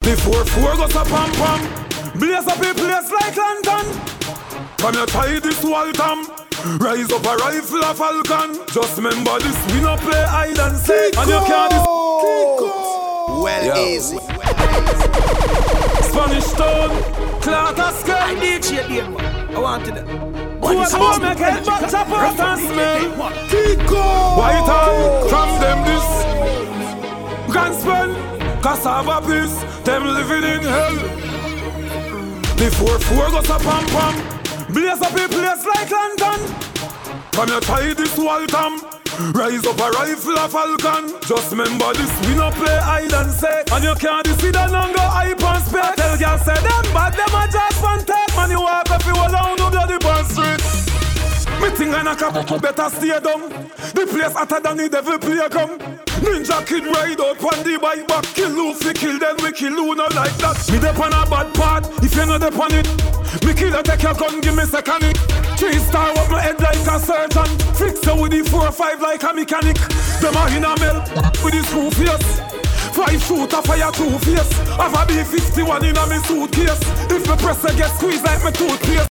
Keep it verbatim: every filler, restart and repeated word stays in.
four four goes a pam pam. Blaze up a place like lantern. From your tie this wall tam. Rise up a rifle a falcon. Just remember this, we no play hide and seek. And you can't dis- Kiko. Well yeah. Easy. Spanish town, Clark Sky. I need you, dear man. I wanted it. What do you make head back chop out and smell? Kiko. White hand from them this. Grand spell, cassava piece. Them living in hell. The four four goes a pam pam. Blaze up a place like lantern. From your tie this wall tam. Rise up a rifle a falcon. Just remember this, we no play hide and seek. And you can't see the longer hype and spec. Tell girl say them bad, them a just one take. Man you walk up, you all down to bloody burn street. Me think I knock up, better stay down. The place hotter than the devil play come. Ninja kid ride out on the bike back. Kill who fi kill, then we kill who not like that. Me dep on a bad part, if you not dep on it. Me kill you, take your gun, give me second it. Three star up my head like a surgeon. Fix you with the four or five like a mechanic. Them a in a melt with the screw face. Five shooter fire two face. Have a B fifty-one in a me suitcase. If me press I get squeezed like me toothpaste.